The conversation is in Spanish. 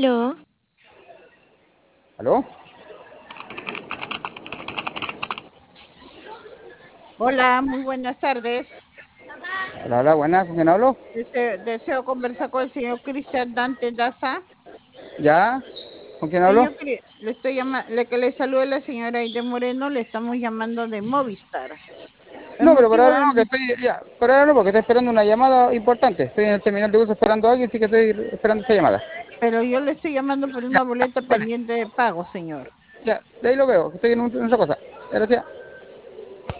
Aló, ¿Aló? Hola, muy buenas tardes. Hola, hola, buena, ¿con quién hablo? Deseo conversar con el señor Cristian Dante Daza. ¿Ya? ¿Con quién hablo? Señor, le estoy llamando, le que le salude la señora Aide Moreno, le estamos llamando de Movistar. El No, pero por motivo ahora de no, que estoy, ya, por ahora no, porque estoy esperando una llamada importante. Estoy en el terminal de bus esperando a alguien, sí que estoy esperando esa llamada. pero yo le estoy llamando por Ya, una boleta vale, pendiente de pago, señor. ya, de ahí lo veo, que estoy en otra cosa. Gracias.